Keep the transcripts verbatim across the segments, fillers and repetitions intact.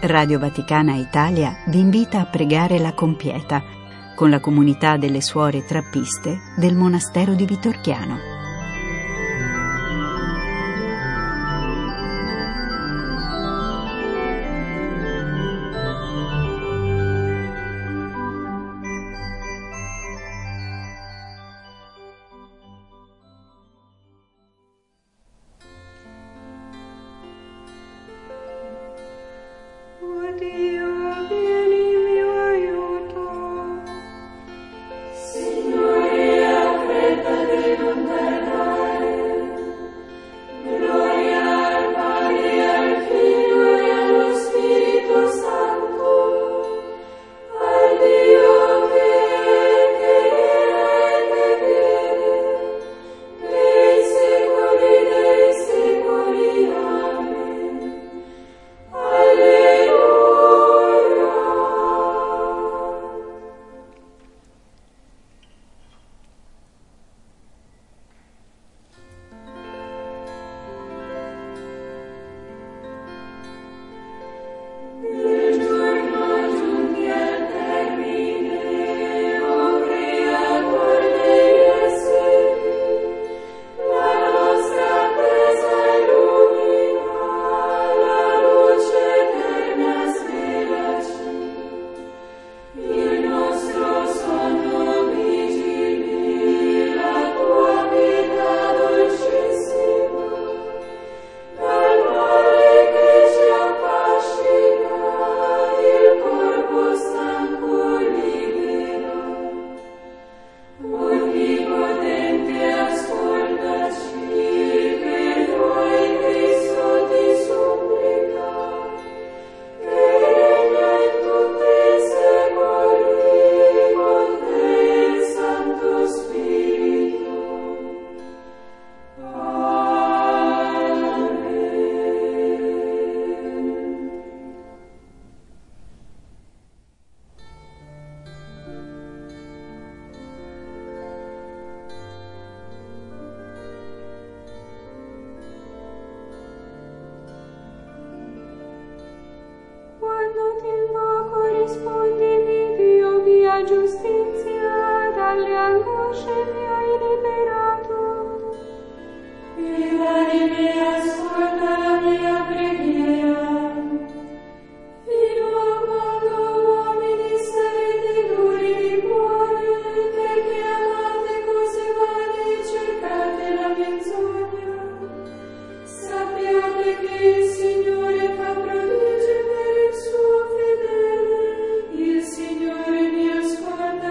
Radio Vaticana Italia vi invita a pregare la Compieta con la comunità delle suore trappiste del monastero di Vitorchiano. Giustizia, dalle angosce mi hai liberato. Viva di me, ascolta la mia preghiera. Fino a quando uomini sarete duri di cuore, perché amate cose vane e cercate la menzogna. Sappiate che il Signore fa prodigi per il suo fedele. Il Signore mi ascolta.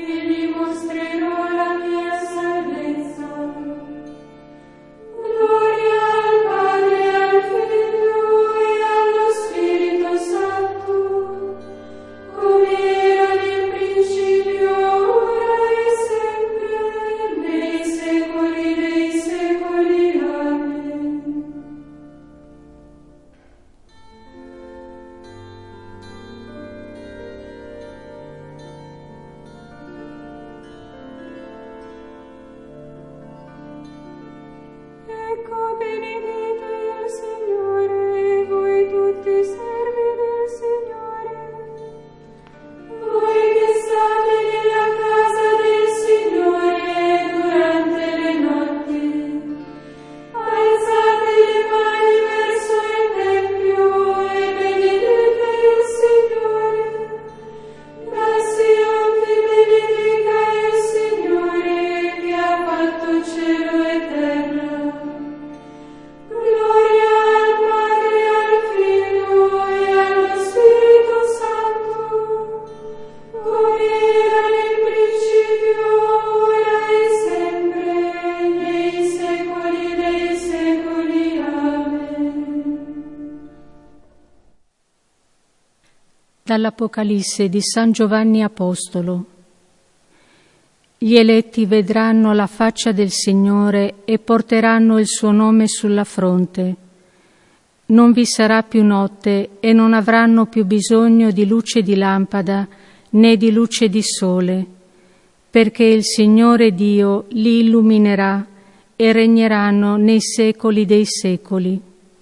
Dall'Apocalisse di San Giovanni Apostolo. Gli eletti vedranno la faccia del Signore e porteranno il suo nome sulla fronte. Non vi sarà più notte e non avranno più bisogno di luce di lampada né di luce di sole, perché il Signore Dio li illuminerà e regneranno nei secoli dei secoli.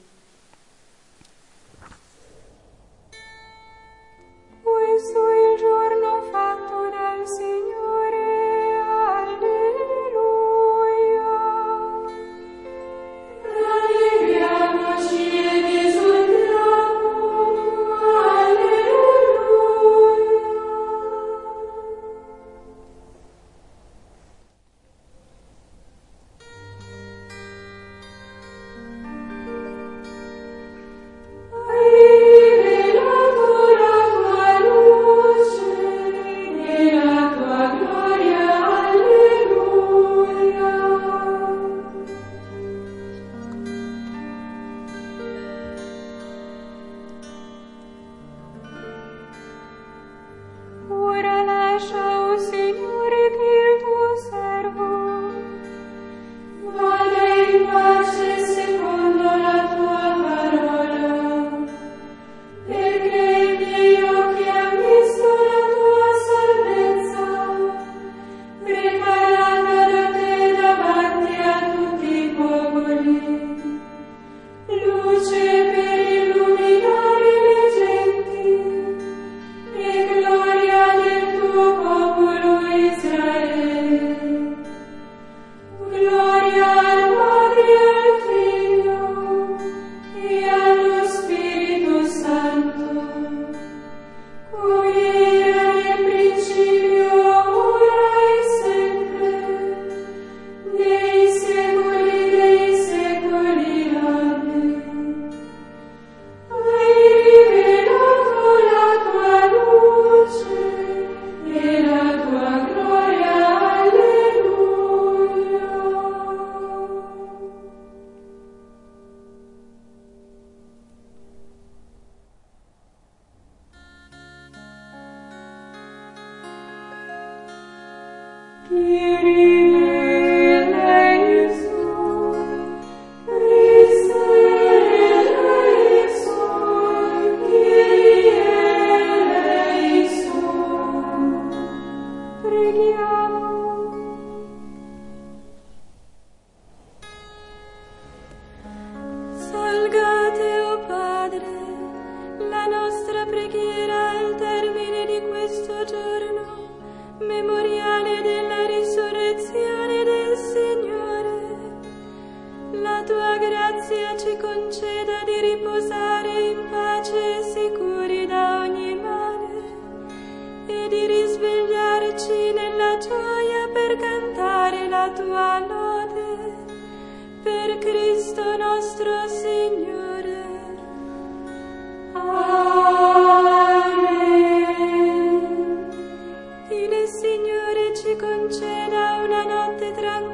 Questo è il giorno fatto dal Signore, alleluia. Rallegriamoci ed esultiamo, alleluia. Ora lascia, o Signore, che il tuo servo vada in pace secondo la tua parola, perché i miei occhi hanno visto la tua salvezza, preparata da te davanti a tutti i popoli, luce per illuminare le genti e gloria del tuo popolo Israele. Gloria al Padre e al Figlio e allo Spirito Santo, come era nel principio, ora e sempre, nei secoli dei secoli. Amen. Hai rivelato la tua luce e la tua gloria, alleluia. Kyrie eleison, Christe eleison, Kyrie eleison. Preghiamo. Salgate, o Padre, la nostra preghiera al termine di questo giorno, memoriale della risurrezione del Signore. La tua grazia ci conceda di riposare in pace e sicuri da ogni male e di risvegliarci nella gioia per cantare la tua lode. Per Cristo nostro Signore. Amen. Il Signore ci conceda una notte tranquilla